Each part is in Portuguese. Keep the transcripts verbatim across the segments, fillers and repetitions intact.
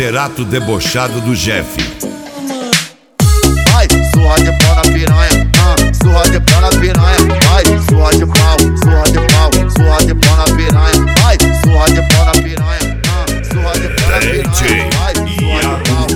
Cerato debochado do Jeff. Vai, surra de pau na piranha, ah, surra de pau na piranha. Vai, surra de pau, surra de pau, surra de pau na piranha. Vai, surra de pau na piranha, ah, surra de pau na piranha. Vai, surra de pau, surra de pau.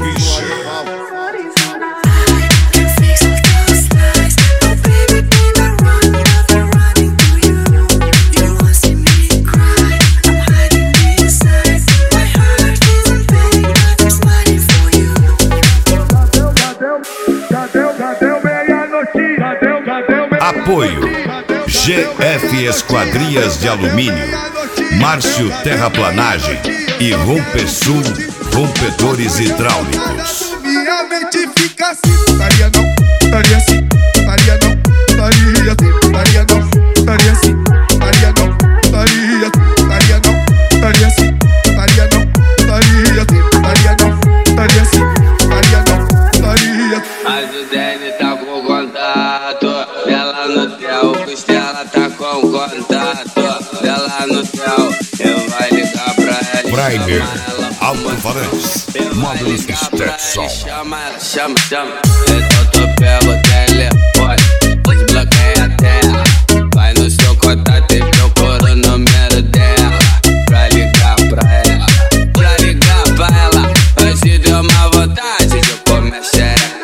Apoio G F Esquadrias de Alumínio, Márcio Terraplanagem e Rompesul Rompedores Hidráulicos. Minha mente fica assim, putaria não, putaria assim, putaria não, putaria assim, putaria não, putaria assim, putaria não, putaria, putaria não, putaria assim, putaria não, putaria assim, putaria não, putaria assim, putaria não, putaria. Mas o Dene tá com contato dela no tel, o Costela tá com contato dela no tel. Eu vai ligar pra ela, Primer, alto-falantes, módulos Stetson. Chama ela, chama, chama. Então tu pega o telefone, desbloqueia a tela. Vai no seu contato e procura o número dela pra ligar pra ela, pra ligar pra ela. Hoje deu uma vontade de comer xereca.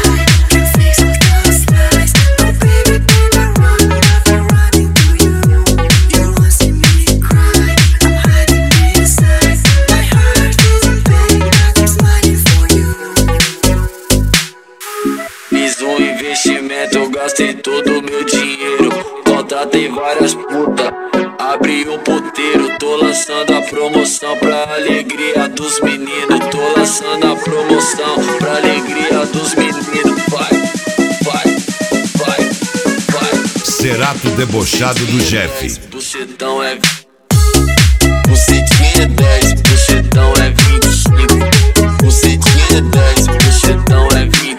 Fiz um investimento, gastei todo o meu dinheiro. Contratei várias putas, abri um puteiro. Tô lançando a promoção pra alegria dos meninos. Tô lançando a promoção pra alegria dos meninos. Vai, vai, vai, vai. Cerato debochado do Jeff. Bucetão é bucetinha é dez, bucetão é vinte e cinco. Bucetinha é dez, bucetão é vinte e cinco.